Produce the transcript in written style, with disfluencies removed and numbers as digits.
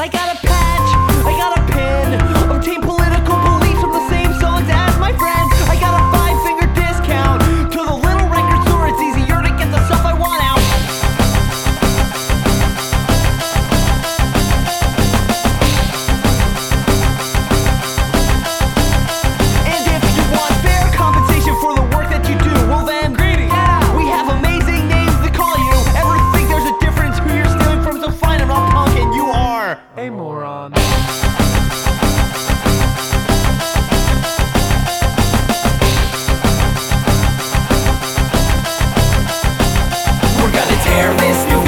I got a patch, I got a pin. Obtain political beliefs from the same songs as my friends. I got a 5-finger discount to the little record store. It's easier to get the stuff I want out. And if you want fair compensation for the work that you do, well then, greedy. Yeah, we have amazing names to call you. Ever think there's a difference who you're stealing from? So fine, I'm not punk and you are A moron. We're gonna tear this new